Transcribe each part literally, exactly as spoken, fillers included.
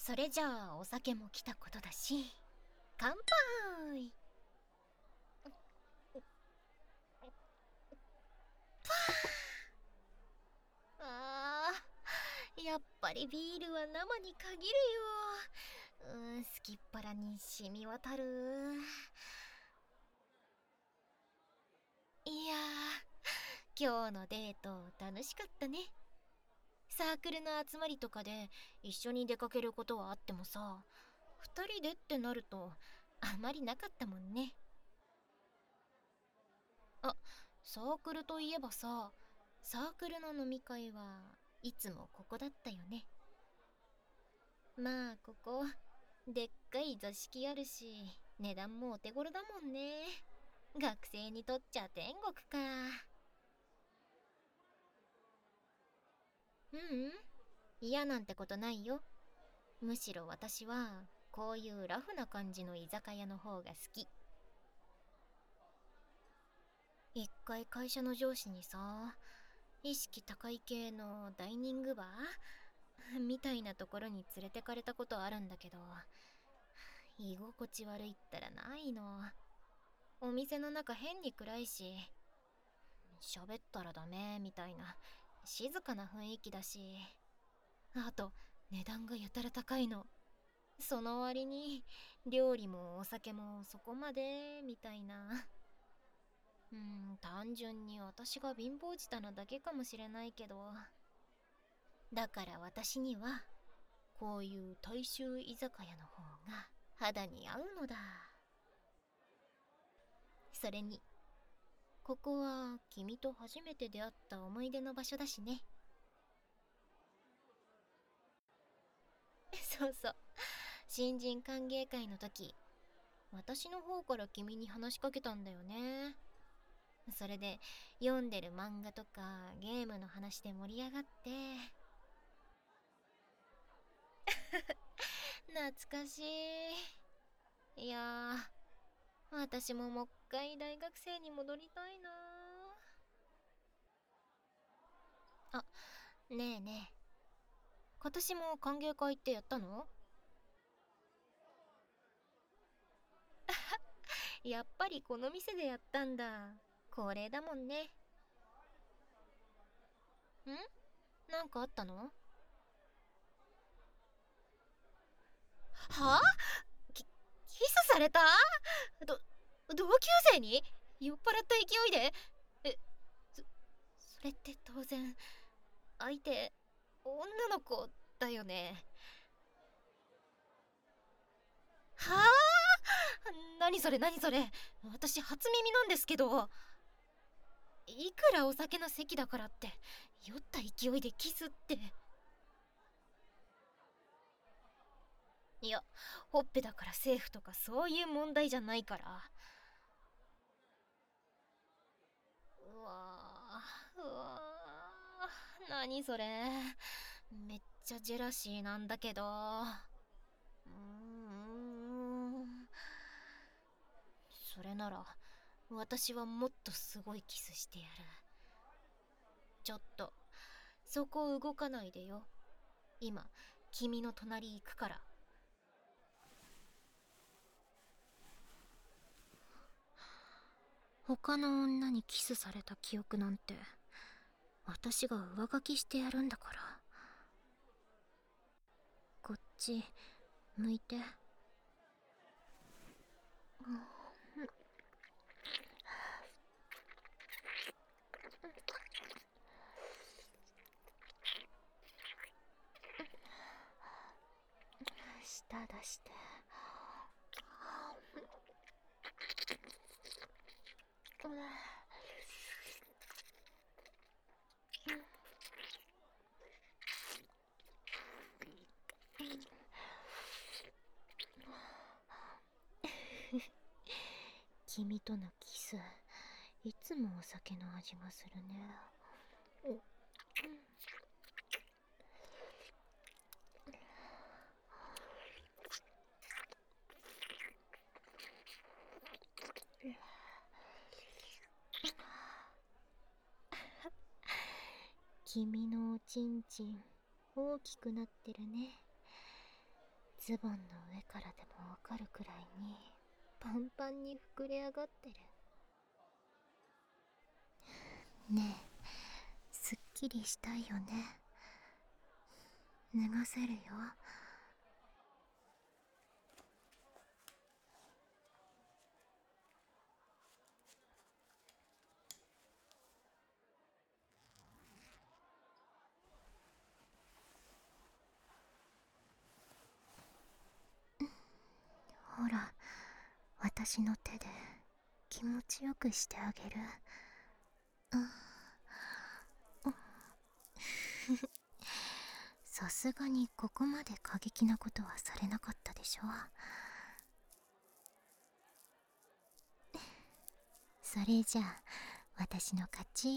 それじゃあお酒も来たことだし、乾杯。あー、やっぱりビールは生に限るよ。うーん、すきっ腹に染み渡る。いやー、今日のデート楽しかったね。サークルの集まりとかで一緒に出かけることはあってもさ、二人でってなるとあまりなかったもんね。あ、サークルといえばさ、サークルの飲み会はいつもここだったよね。まあここでっかい座敷あるし、値段もお手頃だもんね。学生にとっちゃ天国か。ううん、嫌なんてことないよ。むしろ私はこういうラフな感じの居酒屋の方が好き。一回会社の上司にさ、意識高い系のダイニングバーみたいなところに連れてかれたことあるんだけど、居心地悪いったらないの。お店の中変に暗いし、喋ったらダメみたいな静かな雰囲気だし、あと値段がやたら高いの。その割に料理もお酒もそこまでみたいな。うん、単純に私が貧乏舌なだけかもしれないけど、だから私にはこういう大衆居酒屋の方が肌に合うのだ。それにここは君と初めて出会った思い出の場所だしね。そうそう、新人歓迎会の時、私の方から君に話しかけたんだよね。それで読んでる漫画とかゲームの話で盛り上がって。懐かしい。いやー、私ももう一回大学生に戻りたいな。あ、ねえねえ、今年も歓迎会ってやったの？やっぱりこの店でやったんだ。恒例だもんね。ん？なんかあったの？は？き、キスされた？ど、同級生に？酔っ払った勢いで？え、そ、それって当然、相手、女の子だよね。はあ？何それ何それ。私初耳なんですけど。いくらお酒の席だからって酔った勢いでキスって。いや、ほっぺだからセーフとかそういう問題じゃないから。うわー、うわー、何それ。めっちゃジェラシーなんだけど。うーん、それなら私はもっとすごいキスしてやる。ちょっとそこ動かないでよ。今君の隣行くから。他の女にキスされた記憶なんて私が上書きしてやるんだから。こっち向いて。舌出して。君とのキス、いつもお酒の味がするね。君のおちんちん大きくなってるね。 ズボンの上からでもわかるくらいにパンパンに膨れ上がってる。ねえ、すっきりしたいよね。脱がせるよ。ほら、私の手で気持ちよくしてあげる。さすがにここまで過激なことはされなかったでしょ。それじゃあ私の勝ち。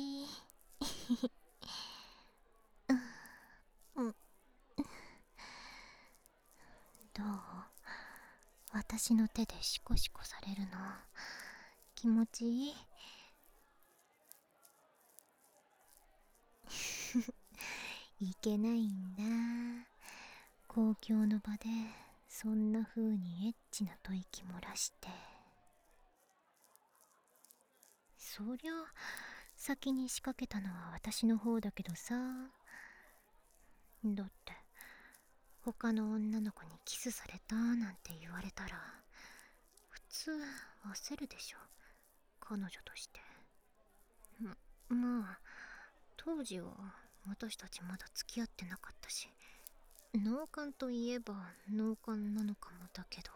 うん、どう？私の手でシコシコされるの気持ちいい？いけないんだ。公共の場でそんな風にエッチな吐息漏らして。そりゃ先に仕掛けたのは私の方だけどさ。だって他の女の子にキスされたなんて言われたら普通焦るでしょ、彼女として。ま、まあ当時は私たちまだ付き合ってなかったし、脳幹といえば脳幹なのかもだけど、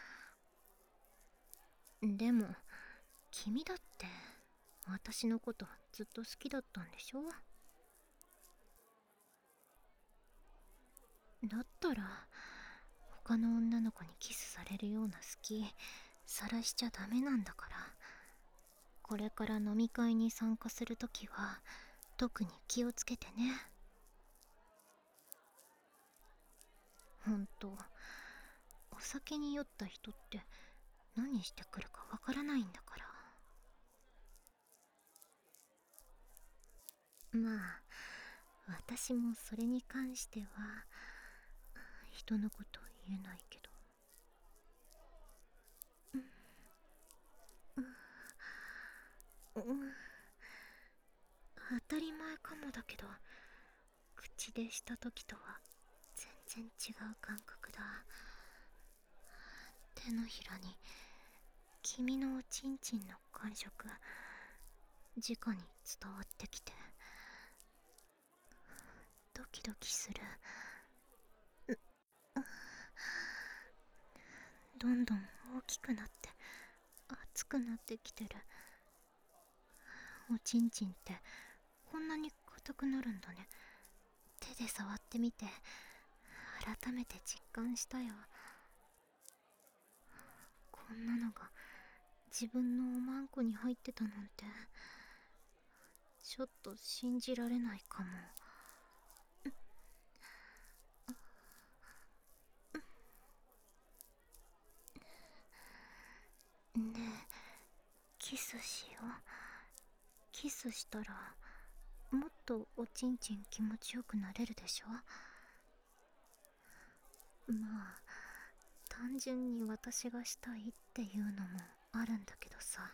でも君だって私のことずっと好きだったんでしょ。だったら他の女の子にキスされるような好き晒しちゃダメなんだから、これから飲み会に参加するときは特に気をつけてね。ほんと、お酒に酔った人って何してくるかわからないんだから。まあ私もそれに関しては人のこと言えないけど。うん、うん、当たり前かもだけど口でした時とは全然違う感覚だ。手のひらに君のおちんちんの感触直に伝わってきてドキドキする。どんどん大きくなって熱くなってきてる。おちんちんってこんなに硬くなるんだね。手で触ってみて改めて実感したよ。こんなのが自分のおまんこに入ってたなんてちょっと信じられないかも。ねえ、キスしよう。キスしたらもっとおちんちん気持ちよくなれるでしょ。まあ単純に私がしたいっていうのもあるんだけどさ。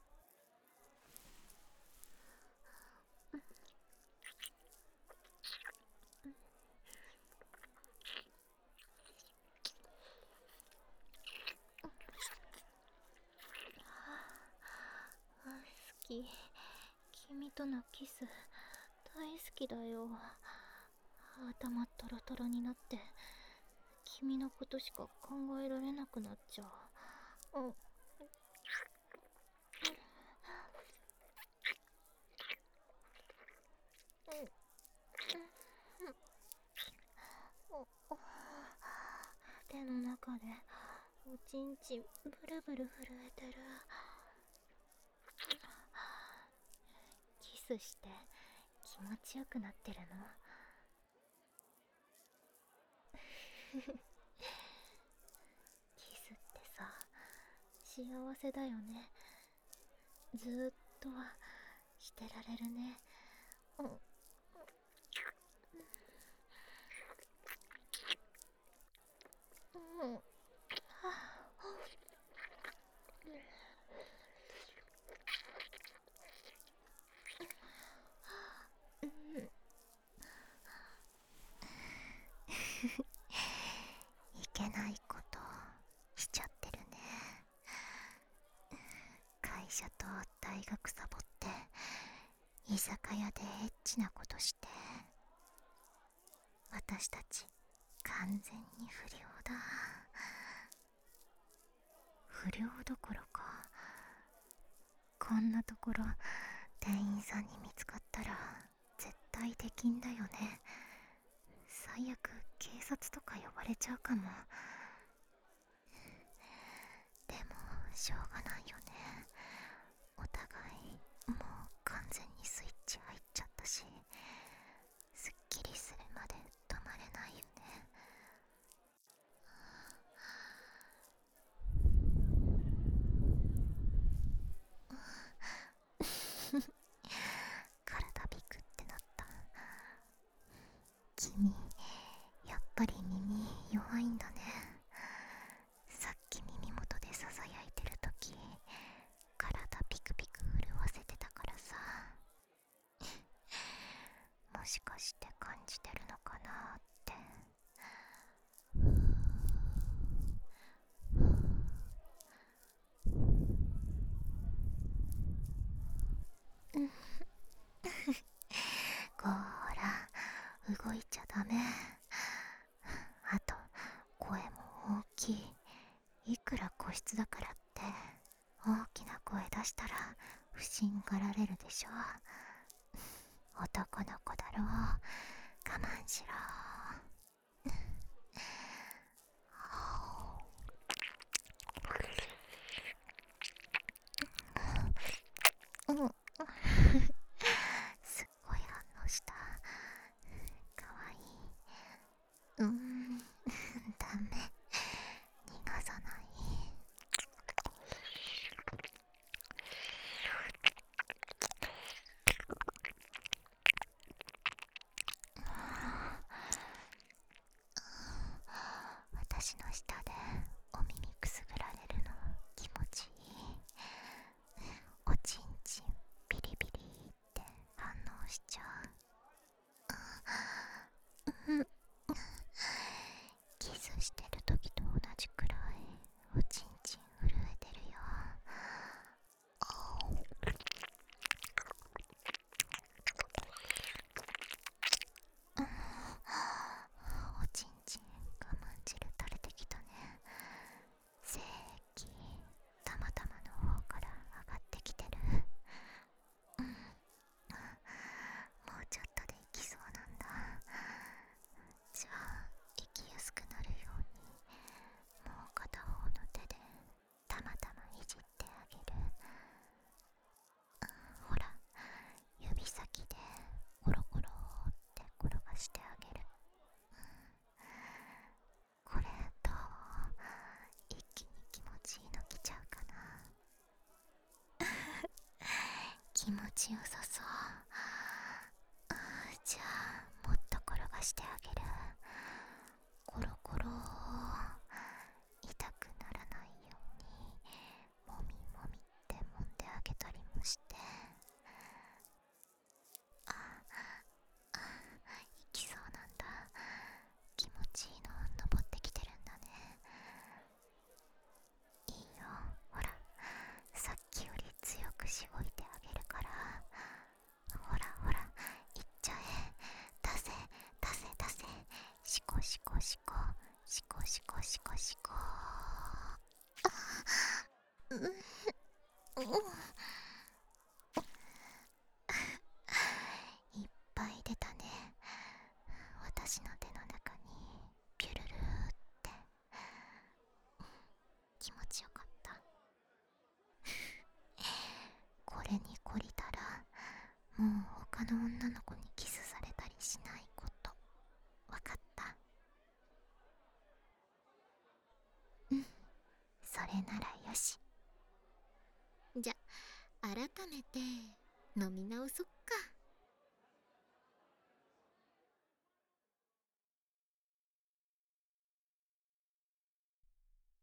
好き、君とのキス大好きだよ。頭トロトロになって君のことしか考えられなくなっちゃう。うん、手の中でおちんちんブルブル震えてる。キスして気持ちよくなってるの？キスってさ幸せだよね。ずーっとしてられるね。うん、 いけないことしちゃってるね。会社と大学サボって居酒屋でエッチなことして、私たち完全に不良だ。不良どころか、こんなところ店員さんに見つかったら絶対できんだよね。最悪警察とか呼ばれちゃうかも。でもしょうがないよね。お互いもう完全にスイッチ入っちゃったし、すっきりするまで止まれないよね。体ビクってなった。君やっぱり耳弱いんだね。さっき耳元でささやいてるとき体ピクピク震わせてたからさ。もしかして感じてるのかなって。こーら動いちゃダメ。あと声も大きい。いくら個室だからって大きな声出したら不審がられるでしょ。男の子だろう、我慢しろ。うんすっごい反応した。かわいい。うーんダメ、逃がさない。私の舌でお耳くすぐられるの気持ちいい。おちんちんビリビリって反応しちゃう。キスしてる時と同じくらいおちんちん震えてるよ。おちんちん我慢汁垂れてきたね。精液たまたまの方から上がってきてる。うん、もうちょっとで行きそうなんだ。じゃあ行きやすくなるようにもう片方の手でたまたまいじってあげる。ほら指先でコロコロって転がしてあげる。これどう？一気に気持ちいいのきちゃうかな。気持ちよさそう。じゃあもっと転がしてあげる。コロコロ。痛くならないようにもみもみって揉んであげたりもして。ああ、いきそうなんだ。気持ちいいの登ってきてるんだね。いいよ、ほらさっきより強くしごいてあげるから。ほらほらいっちゃえ。出せ出せ出せ。シコシコシコシコシコシコシコ。うん、うん、いっぱい出たね。私の手の中にピュルルーって気持ちよかった。これに懲りたらもう他の女の子にキスされたりしないこと、わかった？うん、それならよし。 じゃ改めて飲み直そっか。